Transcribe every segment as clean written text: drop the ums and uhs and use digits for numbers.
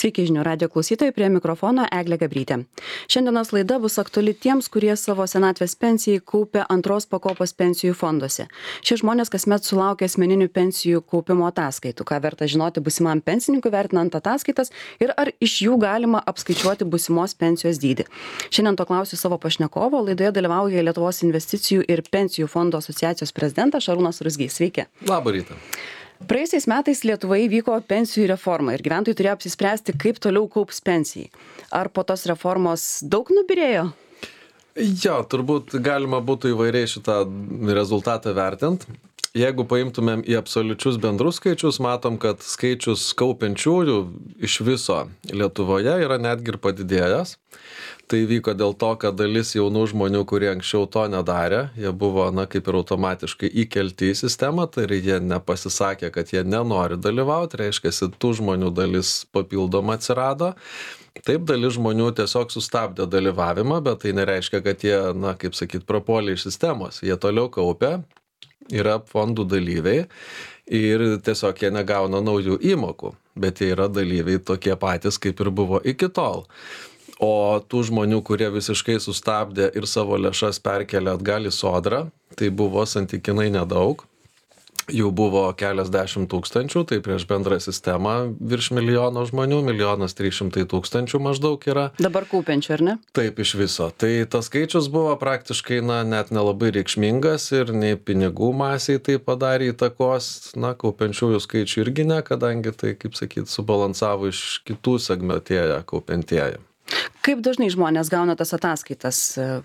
Sveiki žinių radio klausytojai, prie mikrofono Eglė Gabrytė. Šiandienos laida bus aktuali tiems, kurie savo senatvės pensijai kaupia antros pakopos pensijų fonduose. Šie žmonės kasmet sulaukia asmeninių pensijų kaupimo ataskaitų. Ką verta žinoti būsimam pensininkui vertinant ataskaitas ir ar iš jų galima apskaičiuoti būsimos pensijos dydį. Šiandien to klausiu savo pašnekovo. Laidoje dalyvauja Lietuvos investicijų ir pensijų fondo asociacijos prezidentas Šarūnas Ruzgys. Sveiki. Labą rytą. Praėjusiais metais Lietuvoje vyko pensijų reforma ir gyventojai turėjo apsispręsti, kaip toliau kaups pensijai. Ar po tos reformos daug nubyrėjo? Jo, turbūt galima būtų įvairiai šitą rezultatą vertint. Jeigu paimtumėm į absoliučius bendrus skaičius, matom, kad skaičius kaupiančiųjų iš viso Lietuvoje yra netgi ir padidėjęs. Tai vyko dėl to, kad dalis jaunų žmonių, kurie anksčiau to nedarė, jie buvo, kaip ir automatiškai įkelti į sistemą, tai jie nepasisakė, kad jie nenori dalyvauti, reiškia, tų žmonių dalis papildoma atsirado. Taip, dalis žmonių tiesiog sustabdė dalyvavimą, bet tai nereiškia, kad jie, prapuolė iš sistemos. Jie toliau kaupia, yra fondų dalyviai ir tiesiog jie negauna naujų įmokų, bet jie yra dalyviai tokie patys, kaip ir buvo iki tol. O tų žmonių, kurie visiškai sustabdė ir savo lėšas perkelė atgal į sodrą, tai buvo santykinai nedaug. Jų buvo keliasdešimt tūkstančių, tai prieš bendrą sistemą virš milijono žmonių, 1 300 000 maždaug yra. Dabar kaupiančių, ar ne? Taip, iš viso. Tai tas skaičius buvo praktiškai net nelabai reikšmingas ir nei pinigų masiai tai padarė įtakos, kaupiančiųjų skaičių irgi ne, kadangi tai, subalansavo iš kitų segmentėje kaupiantieji. Kaip dažnai žmonės gauna tas ataskaitas?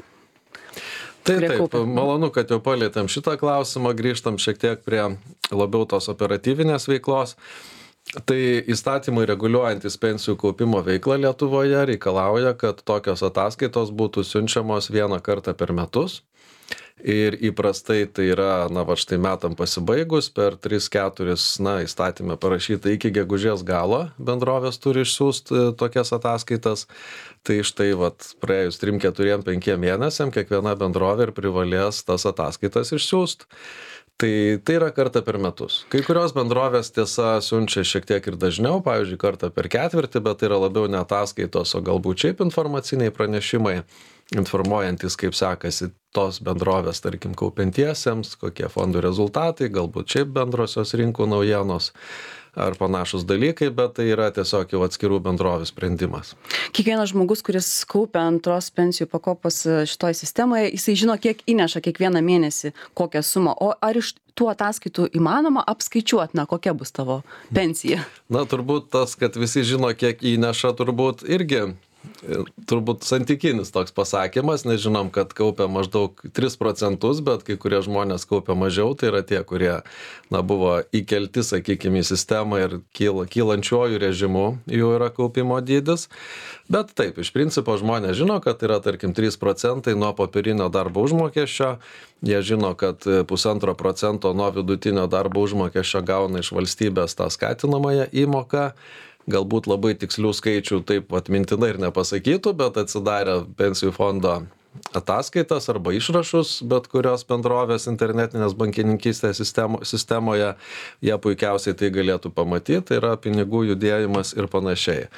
Taip, malonu, kad jau palietėm šitą klausimą, grįžtam šiek tiek prie labiau tos operatyvinės veiklos. Tai įstatymai reguliuojantis pensijų kaupimo veiklą Lietuvoje reikalauja, kad tokios ataskaitos būtų siunčiamos vieną kartą per metus. Ir įprastai tai yra, štai metam pasibaigus, per 3-4, įstatymę parašyta iki gegužės galo bendrovės turi išsiųsti tokias ataskaitas. Tai štai, praėjus 3, 4, 5 mėnesiam kiekviena bendrovė ir privalės tas ataskaitas išsiųsti. Tai yra kartą per metus. Kai kurios bendrovės tiesa siunčia šiek tiek ir dažniau, pavyzdžiui, kartą per ketvirtį, bet tai yra labiau ne ataskaitos, o galbūt šiaip informaciniai pranešimai, informuojantis, kaip sekasi tos bendrovės, tarkim, kaupiantiesiems, kokie fondų rezultatai, galbūt šiaip bendrosios rinkų naujienos ar panašus dalykai, bet tai yra tiesiog jau atskirų bendrovių sprendimas. Kiekvienas žmogus, kuris kaupia antros pensijų pakopos šitoj sistemoje, jisai žino, kiek įneša kiekvieną mėnesį, kokią sumą. O ar iš tų ataskaitų įmanoma apskaičiuoti, kokia bus tavo pensija? Turbūt tas, kad visi žino, kiek įneša, turbūt santykinis toks pasakymas, nes žinom, kad kaupia maždaug 3%, bet kai kurie žmonės kaupia mažiau, tai yra tie, kurie buvo įkelti, sakykime, į sistemą ir kylančiuoju režimu jų yra kaupimo dydis. Bet taip, iš principo žmonės žino, kad yra, tarkim, 3% nuo popierinio darbo užmokesčio, jie žino, kad 1,5% nuo vidutinio darbo užmokesčio gauna iš valstybės tą skatinamąją įmoką. Galbūt labai tikslių skaičių taip mintinai ir nepasakytų, bet atsidarę pensijų fondo ataskaitas arba išrašus, bet kurios bendrovės internetinės bankininkystės sistemoje, jie puikiausiai tai galėtų pamatyti, tai yra pinigų judėjimas ir panašiai.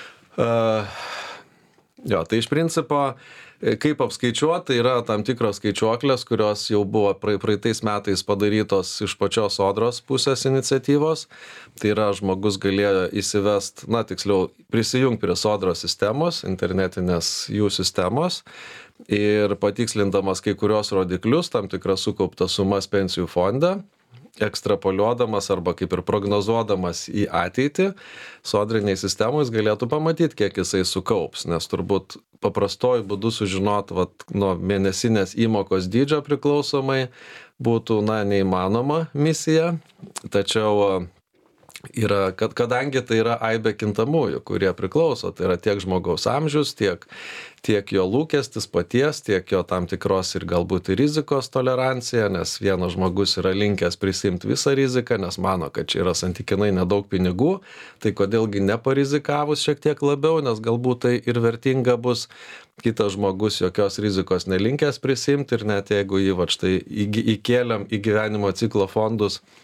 Tai iš principo, kaip apskaičiuoti, tai yra tam tikros skaičiuoklės, kurios jau buvo praeitais metais padarytos iš pačios sodros pusės iniciatyvos. Tai yra, žmogus galėjo įsivest, prisijungti prie sodros sistemos, internetinės jų sistemos ir patikslindamas kai kurios rodiklius, tam tikras sukauptas sumas pensijų fonde, ekstrapoliuodamas arba kaip ir prognozuodamas į ateitį, sodriniai sistemai jis galėtų pamatyti, kiek jisai sukaups, nes turbūt paprastoju būdu sužinot nuo mėnesinės įmokos dydžio priklausomai būtų neįmanoma misija, tačiau yra, kadangi tai yra aibė kintamųjų, kurie priklauso, tai yra tiek žmogaus amžius, tiek jo lūkestis paties, tiek jo tam tikros ir galbūt ir rizikos tolerancija, nes vienas žmogus yra linkęs prisimti visą riziką, nes mano, kad čia yra santykinai nedaug pinigų, tai kodėlgi neparizikavus šiek tiek labiau, nes galbūt tai ir vertinga bus. Kitas žmogus jokios rizikos nelinkęs prisimti ir net jeigu jį štai įkėlėm į gyvenimo ciklo fondus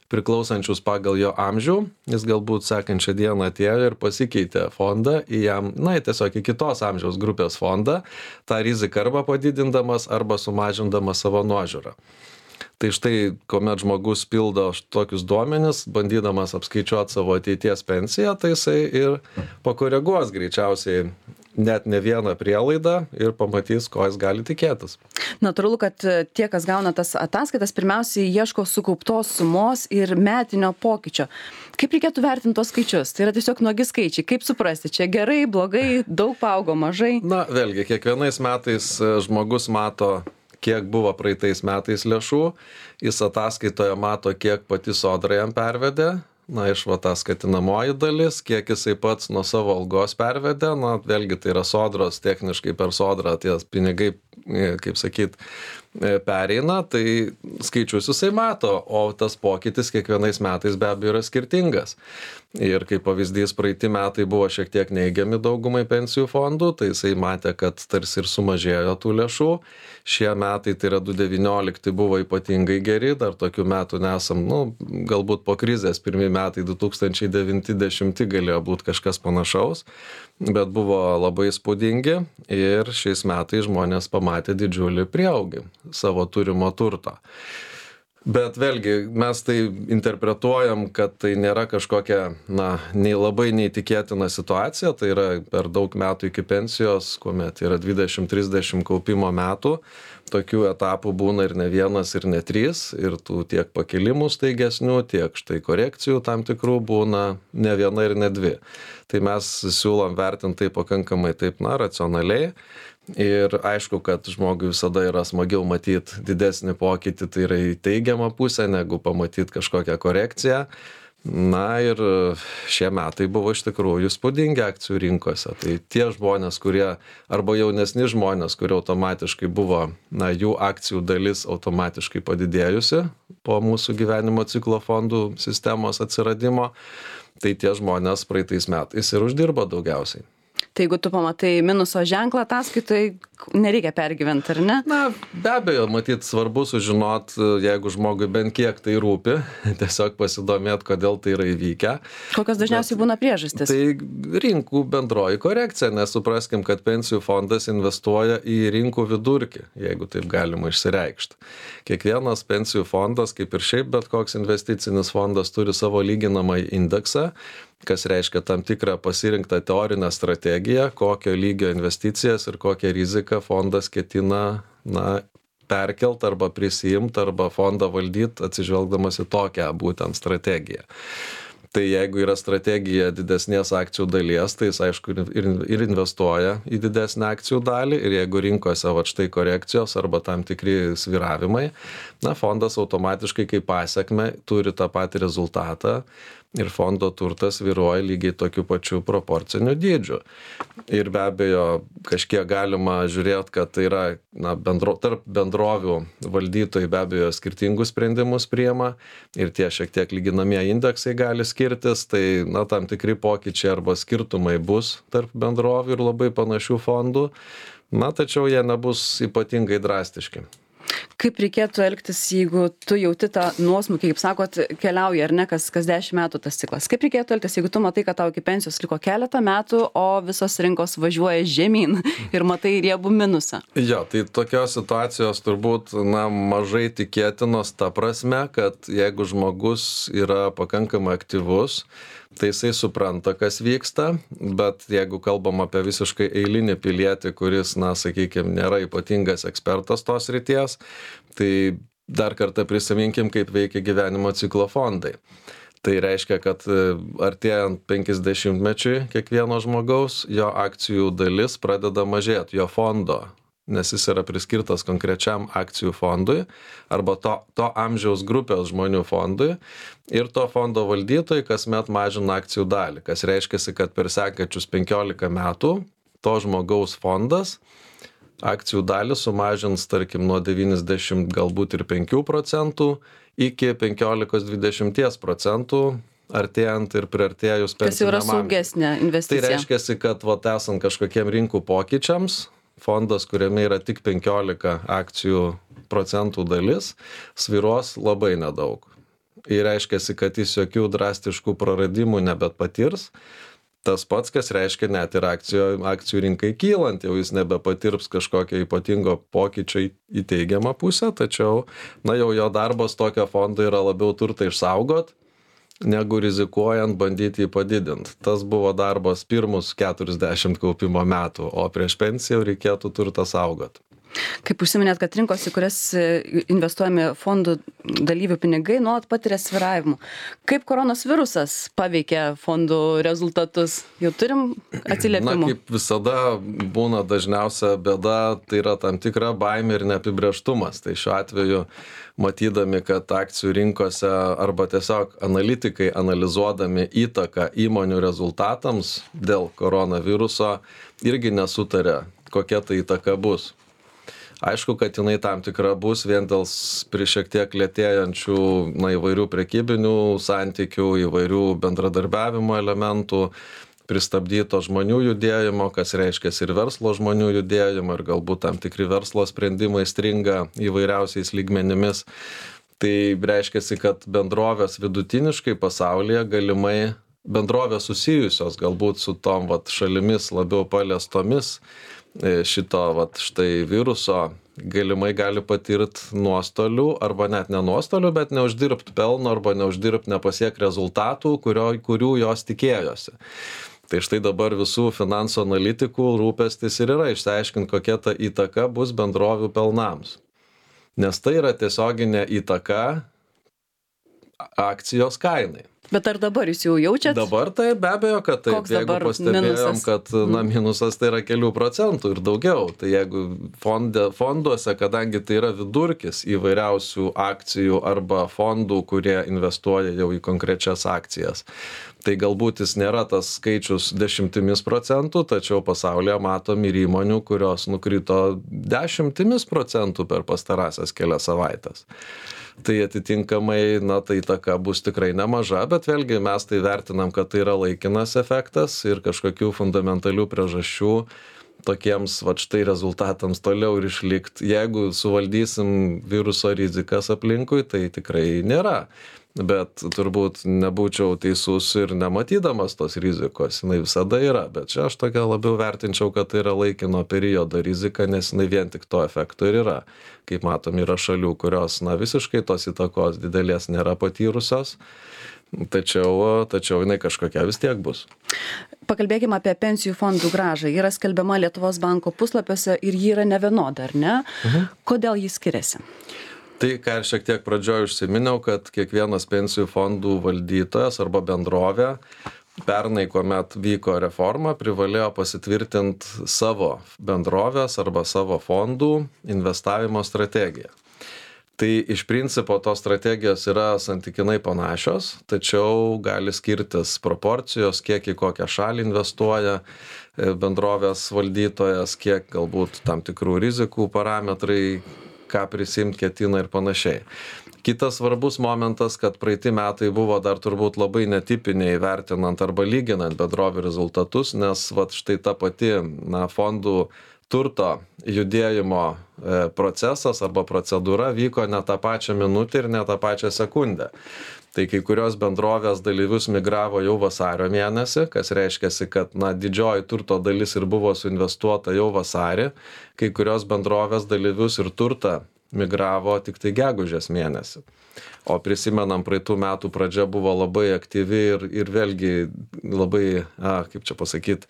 priklausančius pagal jo amžių. Jis galbūt sekančią dieną atėjo ir pasikeitė fondą į jam, į tiesiog į kitos amžiaus grupės fondą, tą riziką arba padidindamas, arba sumažindamas savo nuožiūrą. Tai štai, kuomet žmogus pildo tokius duomenis, bandydamas apskaičiuoti savo ateities pensiją, tai jisai ir pakoreguos greičiausiai net ne vieną prielaidą ir pamatys, ko jis gali tikėtis. Natūralu, kad tie, kas gauna tas ataskaitas, pirmiausiai ieško sukauptos sumos ir metinio pokyčio. Kaip reikėtų vertinti tos skaičius? Tai yra tiesiog nuogi skaičiai. Kaip suprasti? Čia gerai, blogai, daug paaugo, mažai? Vėlgi, kiekvienais metais žmogus mato, kiek buvo praeitais metais lėšų, jis ataskaitoje mato, kiek pati Sodra jam pervedė, iš tą skatinamoji dalis, kiek jisai pats nuo savo algos pervedė, vėlgi tai yra Sodros, techniškai per Sodrą tie pinigai, kaip sakyt, pereina, tai skaičius jisai mato, o tas pokytis kiekvienais metais be abejo yra skirtingas. Ir kaip pavyzdys, praeiti metai buvo šiek tiek neigiami daugumai pensijų fondų, tai jisai matė, kad tarsi ir sumažėjo tų lėšų. Šie metai, tai yra 2019, buvo ypatingai geri, dar tokių metų nesam, galbūt po krizės pirmi metai 2090 galėjo būti kažkas panašaus, bet buvo labai įspūdingi ir šiais metais žmonės pamatė didžiulį prieaugį savo turimo turto. Bet vėlgi, mes tai interpretuojam, kad tai nėra kažkokia, nei labai neįtikėtina situacija, tai yra per daug metų iki pensijos, kuomet yra 20-30 kaupimo metų, tokių etapų būna ir ne vienas, ir ne 3, ir tų tiek pakilimų staigesnių, tiek štai korekcijų tam tikrų būna ne viena ir ne 2. Tai mes siūlom vertinti tai pakankamai taip, racionaliai. Ir aišku, kad žmogui visada yra smagiau matyti didesnį pokytį, tai yra į teigiamą pusę, negu pamatyti kažkokią korekciją. Ir šie metai buvo iš tikrųjų įspūdingi akcijų rinkose. Tai tie žmonės, kurie, arba jaunesni žmonės, kurie automatiškai buvo, jų akcijų dalis automatiškai padidėjusi po mūsų gyvenimo ciklo fondų sistemos atsiradimo, tai tie žmonės praeitais metais ir uždirbo daugiausiai. Tai jeigu tu pamatai minuso ženklą ataskaitai, nereikia pergyventi, ar ne? Be abejo, matyt, svarbu sužinot, jeigu žmogui bent kiek tai rūpi, tiesiog pasidomėt, kodėl tai yra įvykę. Kokios dažniausiai būna priežastys? Tai rinkų bendroji korekcija, nes supraskim, kad pensijų fondas investuoja į rinkų vidurkį, jeigu taip galima išsireikšti. Kiekvienas pensijų fondas, kaip ir šiaip bet koks investicinis fondas, turi savo lyginamąjį indeksą, kas reiškia tam tikrą pasirinktą teorinę strategiją, kokio lygio investicijas ir kokią riziką fondas ketina perkelt arba prisiimt arba fondą valdyt atsižvelgdamas į tokią būtent strategiją. Tai jeigu yra strategija didesnės akcijų dalies, tai jis aišku ir investuoja į didesnę akcijų dalį, ir jeigu rinkose štai korekcijos arba tam tikri svyravimai, fondas automatiškai kaip pasekmę turi tą patį rezultatą ir fondo turtas svyruoja lygiai tokiu pačiu proporciniu dydžiu. Ir be abejo, kažkiek galima žiūrėti, kad tai yra tarp bendrovių valdytojai be abejo skirtingus sprendimus priima ir tie šiek tiek lyginamieji indeksai gali skirtis, tai tam tikri pokyčiai arba skirtumai bus tarp bendrovių ir labai panašių fondų, tačiau jie nebus ypatingai drastiški. Kaip reikėtų elgtis, jeigu tu jauti tą nuosmukį, kaip sakot, keliauja, ar ne, kas 10 metų tas ciklas? Kaip reikėtų elgtis, jeigu tu matai, kad tau iki pensijos liko keletą metų, o visos rinkos važiuoja žemyn ir matai riebų minusą? Jo, tai tokios situacijos turbūt mažai tikėtinos ta prasme, kad jeigu žmogus yra pakankamai aktyvus, tai jisai supranta, kas vyksta, bet jeigu kalbam apie visiškai eilinį pilietį, kuris, sakykime, nėra ypatingas ekspertas tos srities, tai dar kartą prisiminkim, kaip veikia gyvenimo ciklo fondai. Tai reiškia, kad artėjant 50-mečiui kiekvieno žmogaus, jo akcijų dalis pradeda mažėti, jo fondo, nes jis yra priskirtas konkrečiam akcijų fondui arba to amžiaus grupės žmonių fondui ir to fondo valdytojai kasmet mažina akcijų dalį, kas reiškia, kad per sekančius 15 metų to žmogaus fondas akcijų dalį sumažins, tarkim, nuo 90 galbūt ir 5% iki 15-20%, artėjant ir priartėjus pensiniam amžiui. Kas jau yra saugesnė investicija. Tai reiškia, kad esant kažkokiem rinkų pokyčiams, fondas, kuriame yra tik 15 akcijų procentų dalis, svyruos labai nedaug. ir reiškiasi, kad jis jokių drastiškų praradimų nebepatirs. Tas pats, kas reiškia net ir akcijų rinkai kylant, jau jis nebepatirs kažkokio ypatingo pokyčio į teigiamą pusę, tačiau jau jo darbas tokio fondo yra labiau turtą išsaugot, negu rizikuojant bandyti jį padidinti. Tas buvo darbas pirmus 40 kaupimo metų, o prieš pensiją reikėtų turtą saugot. Kaip užsiminėt, kad rinkos, į kurias investuojami fondų dalyvių pinigai, nuolat patiria svyravimų. Kaip koronavirusas paveikia fondų rezultatus? Jau turim atsiliepimų? Kaip visada būna dažniausia bėda, tai yra tam tikra baimė ir neapibrėžtumas. Tai šiuo atveju, matydami, kad akcijų rinkose arba tiesiog analitikai analizuodami įtaką įmonių rezultatams dėl koronaviruso irgi nesutarė, kokia ta įtaka bus. Aišku, kad jinai tam tikra bus vien dėl šiek tiek lėtėjančių įvairių prekybinių santykių, įvairių bendradarbiavimo elementų, pristabdyto žmonių judėjimo, kas reiškia ir verslo žmonių judėjimo, ir galbūt tam tikri verslo sprendimai stringa įvairiausiais lygmenimis. Tai reiškia, kad bendrovės vidutiniškai pasaulyje galimai bendrovės susijusios galbūt su tom šalimis labiau paliestomis šito štai viruso galimai gali patirti nuostolių arba net ne nuostolių, bet neuždirbti pelno arba neuždirbti nepasiek rezultatų, kurių jos tikėjosi. Tai štai dabar visų finansų analitikų rūpestis ir yra išsiaiškinti, kokia ta įtaka bus bendrovių pelnams. Nes tai yra tiesioginė įtaka akcijos kainai. Bet ar dabar jūs jau jaučiat? Dabar tai be abejo, kad taip. Koks jeigu pastebėjom, minusas? kad minusas tai yra kelių procentų ir daugiau. Tai jeigu fonduose, kadangi tai yra vidurkis įvairiausių akcijų arba fondų, kurie investuoja jau į konkrečias akcijas, tai galbūt jis nėra tas skaičius 10%, tačiau pasaulyje matom ir įmonių, kurios nukrito 10% per pastarąsias kelias savaitės. Tai atitinkamai, ta įtaka bus tikrai nemaža, bet vėlgi mes tai vertinam, kad tai yra laikinas efektas ir kažkokių fundamentalių priežasčių tokiems štai rezultatams toliau ir išlikti. Jeigu suvaldysim viruso rizikas aplinkui, tai tikrai nėra. Bet turbūt nebūčiau teisus ir nematydamas tos rizikos, jinai visada yra, bet čia aš tokia labiau vertinčiau, kad tai yra laikino periodo rizika, nes jinai vien tik to efekto ir yra. Kaip matom, yra šalių, kurios visiškai tos įtakos didelės nėra patyrusios, tačiau jinai kažkokia vis tiek bus. Pakalbėkime apie pensijų fondų grąžą. Yra skelbiama Lietuvos banko puslapiuose ir ji yra nevienoda, ar ne? Kodėl ji skiriasi? Tai, ką ir šiek tiek pradžioje užsiminiau, kad kiekvienas pensijų fondų valdytojas arba bendrovė pernai, kuomet vyko reforma, privalėjo pasitvirtinti savo bendrovės arba savo fondų investavimo strategiją. Tai iš principo tos strategijos yra santykinai panašios, tačiau gali skirtis proporcijos, kiek į kokią šalį investuoja bendrovės valdytojas, kiek galbūt tam tikrų rizikų parametrai, ką prisimti ketina ir panašiai. Kitas svarbus momentas, kad praeiti metai buvo dar turbūt labai netipiniai vertinant arba lyginant bendrovių rezultatus, nes štai ta pati fondų turto judėjimo procesas arba procedūra vyko ne tą pačią minutę ir ne tą pačią sekundę. Tai kai kurios bendrovės dalyvius migravo jau vasario mėnesį, kas reiškia, kad didžioji turto dalis ir buvo suinvestuota jau vasarį, kai kurios bendrovės dalyvius ir turtą migravo tik tai gegužės mėnesį. O prisimenam, praeitų metų pradžia buvo labai aktyvi ir vėlgi labai, kaip čia pasakyti,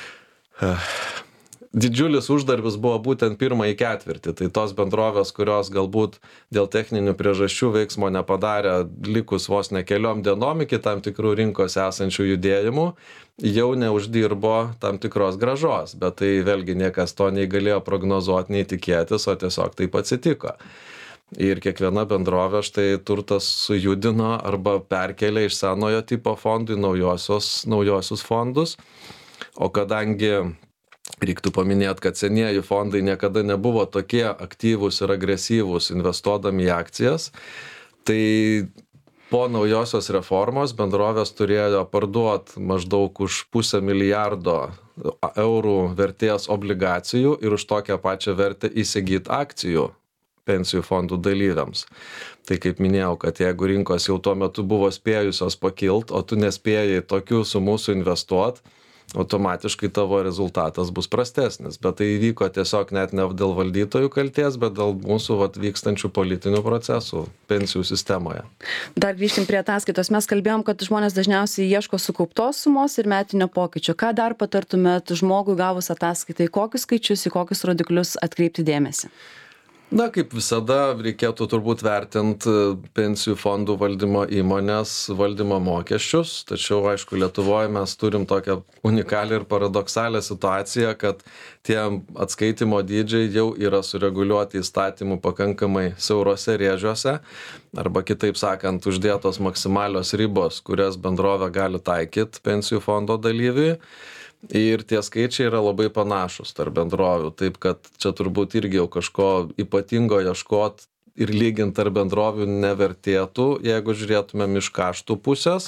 didžiulis uždarbis buvo būtent pirmąjį ketvirtį. Tai tos bendrovės, kurios galbūt dėl techninių priežasčių veiksmo nepadarė likus vos ne keliom dienom iki tam tikrų rinkose esančių judėjimų, jau neuždirbo tam tikros grąžos. Bet tai vėlgi niekas to nei galėjo prognozuoti, nei tikėtis, o tiesiog taip atsitiko. Ir kiekviena bendrovė štai turtas sujudino arba perkelė iš senojo tipo fondų į naujosius fondus. O kadangi reiktų paminėti, kad senieji fondai niekada nebuvo tokie aktyvūs ir agresyvūs investuodami į akcijas, tai po naujosios reformos bendrovės turėjo parduoti maždaug už 500 milijardo eurų vertės obligacijų ir už tokią pačią vertę įsigyti akcijų pensijų fondų dalyviams. Tai kaip minėjau, kad jeigu rinkos jau tuo metu buvo spėjusios pakilt, o tu nespėjai tokių sumų suinvestuot, automatiškai tavo rezultatas bus prastesnis. Bet tai įvyko tiesiog net ne dėl valdytojų kalties, bet dėl mūsų vykstančių politinių procesų pensijų sistemoje. Dar grįžtim prie ataskaitos. Mes kalbėjom, kad žmonės dažniausiai ieško sukauptos sumos ir metinio pokyčio. Ką dar patartumėt žmogui gavus ataskaitai, kokius skaičius, į kokius rodiklius atkreipti dėmesį? Na, kaip visada, reikėtų turbūt vertinti pensijų fondų valdymo įmonės valdymo mokesčius, tačiau, aišku, Lietuvoje mes turim tokią unikalią ir paradoksalią situaciją, kad tie atskaitimo dydžiai jau yra sureguliuoti įstatymų pakankamai siaurose rėžiuose, arba kitaip sakant, uždėtos maksimalios ribos, kurias bendrovė gali taikyti pensijų fondo dalyviui. Ir tie skaičiai yra labai panašus tarp bendrovių, taip kad čia turbūt irgi jau kažko ypatingo ieškot ir lygint tarp bendrovių nevertėtų, jeigu žiūrėtumėm iš kaštų pusės.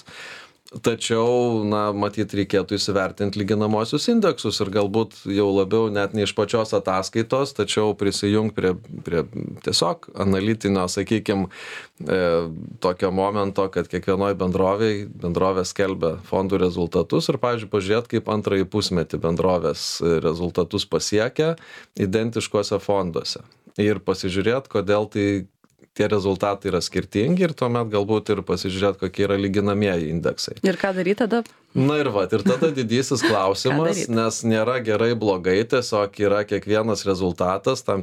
Tačiau, na, matyt, reikėtų įsivertinti lyginamosius indeksus ir galbūt jau labiau net ne iš pačios ataskaitos, tačiau prisijungti prie tiesiog analitinio, sakykime, tokio momento, kad kiekvienoj bendrovė skelbia fondų rezultatus ir, pavyzdžiui, pažiūrėti, kaip antrąjį pusmetį bendrovės rezultatus pasiekia identiškuose fonduose. Ir pasižiūrėti, kodėl tie rezultatai yra skirtingi ir tuomet galbūt ir pasižiūrėti, kokie yra lyginamieji indeksai. Ir ką daryti tada? Na ir tada didysis klausimas, nes nėra gerai blogai, tiesiog yra kiekvienas rezultatas tam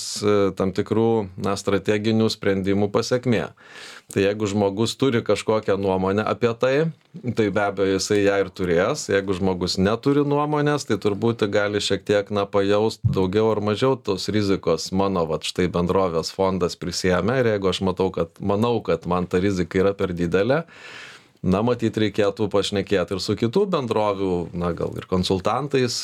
tikrų strateginių sprendimų pasekmė. Tai jeigu žmogus turi kažkokią nuomonę apie tai be abejo jisai ją ir turės. Jeigu žmogus neturi nuomonės, tai turbūt gali šiek tiek pajaust daugiau ar mažiau tos rizikos mano štai bendrovės fondas prisiėmė ir jeigu aš manau, kad man ta rizika yra per didelė, matyt reikėtų pašnekėti ir su kitų bendrovių, gal ir konsultantais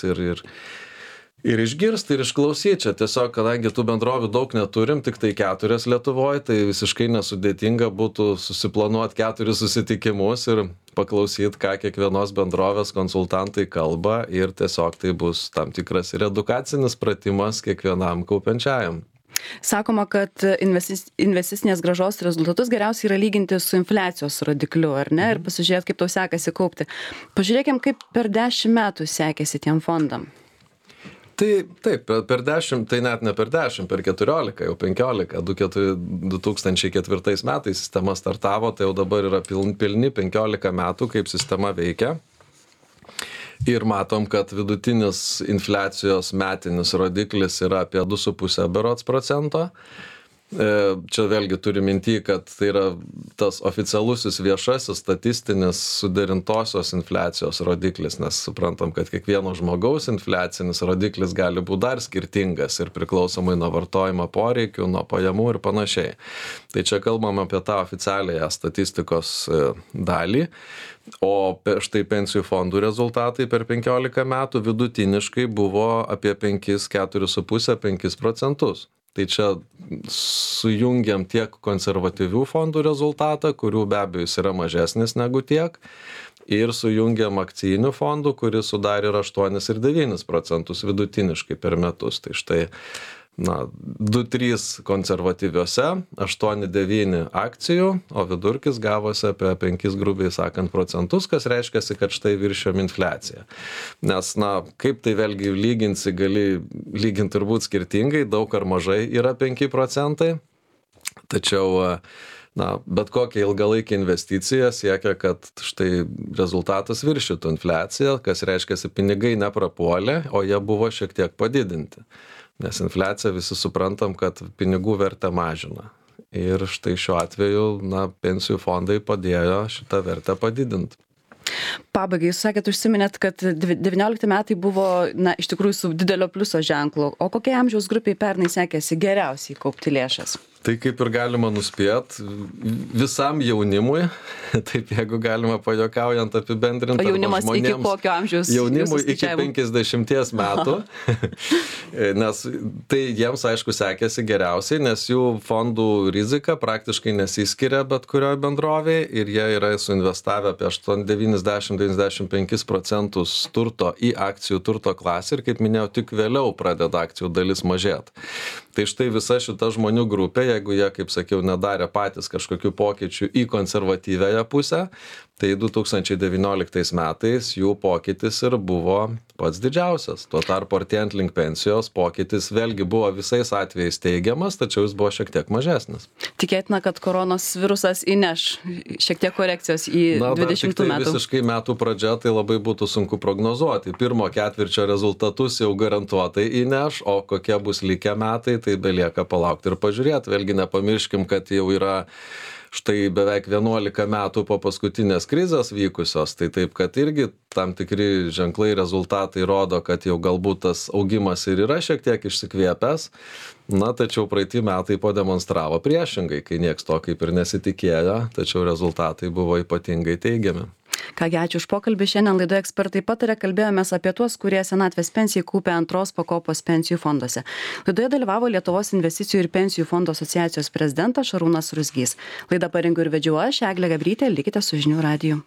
ir išgirsti ir išklausyti. Čia tiesiog, kadangi tų bendrovių daug neturim, tik tai 4 Lietuvoje, tai visiškai nesudėtinga būtų susiplanuoti 4 susitikimus ir paklausyti, ką kiekvienos bendrovės konsultantai kalba ir tiesiog tai bus tam tikras ir edukacinis pratimas kiekvienam kaupiančiajam. Sakoma, kad investicinės grąžos rezultatus geriausiai yra lyginti su infliacijos rodikliu, ar ne? Ir pasižiūrėti, kaip tau sekasi kaupti. Pažiūrėkim, kaip per 10 metų sekėsi tiem fondam. Tai taip, per 10, tai net ne per 10, per 14, jau 15, 2004 metais sistema startavo, tai jau dabar yra pilni 15 metų, kaip sistema veikia. Ir matom, kad vidutinis infliacijos metinis rodiklis yra apie 2,5 berods procento. Čia vėlgi turiu minty, kad tai yra tas oficialusis viešasis statistinis suderintosios infliacijos rodiklis, nes suprantam, kad kiekvieno žmogaus infliacinis rodiklis gali būti dar skirtingas ir priklausomai nuo vartojimo poreikių, nuo pajamų ir panašiai. Tai čia kalbam apie tą oficialiąją statistikos dalį. O štai pensijų fondų rezultatai per 15 metų vidutiniškai buvo apie 4,5–5 procentus. Tai čia sujungiam tiek konservatyvių fondų rezultatą, kurių be abejo jis yra mažesnis negu tiek, ir sujungiam akcijinių fondų, kuris sudarė 8 ir 9 procentus vidutiniškai per metus. Tai štai 2-3 konservatyviuose, 8-9 akcijų, o vidurkis gavosi apie 5 grubiai sakant procentus, kas reiškia, kad štai viršijom infliaciją. Nes, kaip tai vėlgi lyginsi, gali lyginti turbūt skirtingai, daug ar mažai yra 5 procentai, tačiau bet kokia ilgalaikė investicija siekia, kad štai rezultatas viršytų infliaciją, kas reiškia, pinigai neprapuolė, o jie buvo šiek tiek padidinti. Nes infliacija visi suprantam, kad pinigų vertę mažina. Ir štai šiuo atveju, pensijų fondai padėjo šitą vertę padidinti. Pabaigai, jūs sakėt, užsiminėt, kad 19 metai buvo, iš tikrųjų su didelio pliuso ženklu. O kokie amžiaus grupiai pernai sekėsi geriausiai kaupti lėšas? Tai kaip ir galima nuspėt, visam jaunimui, taip jeigu galima pajuokaujant apibendrinti. O jaunimas iki kokio amžiaus? Jaunimui iki 50 metų, nes tai jiems aišku sekėsi geriausiai, nes jų fondų rizika praktiškai nesiskiria bet kurioje bendrovėje ir jie yra suinvestavę apie 90–95 procentus turto į akcijų turto klasę ir, kaip minėjau, tik vėliau pradeda akcijų dalis mažėti. Tai štai visa šita žmonių grupė, jie jeigu jie, kaip sakiau, nedarė patys kažkokių pokyčių į konservatyvėją pusę, tai 2019 metais jų pokytis ir buvo pats didžiausias. Tuo tarpu artėjant link pensijos pokytis vėlgi buvo visais atvejais teigiamas, tačiau jis buvo šiek tiek mažesnis. Tikėtina, kad koronos virusas įneš šiek tiek korekcijos į 20 metų. Visiškai metų pradžia, tai labai būtų sunku prognozuoti. Pirmo ketvirčio rezultatus jau garantuotai įneš, o kokie bus likę metai, tai belieka palaukti ir pažiūrėti. Vėlgi nepamirškim, kad jau yra štai beveik 11 metų po paskutinės krizės vykusios, tai taip, kad irgi tam tikri ženklai rezultatai rodo, kad jau galbūt tas augimas ir yra šiek tiek išsikvėpęs, tačiau praeiti metai pademonstravo priešingai, kai nieks to kaip ir nesitikėjo, tačiau rezultatai buvo ypatingai teigiami. Kągi, ačiū už pokalbį. Šiandien laidoje Ekspertai pataria kalbėjomės apie tuos, kurie senatvės pensijai kaupia antros pakopos pensijų fonduose. Laidoje dalyvavo Lietuvos investicijų ir pensijų fondų asociacijos prezidentas Šarūnas Ruzgys. Laidą parengiau ir vedžiau aš, Eglė Gabrytė, likite su žinių radiju.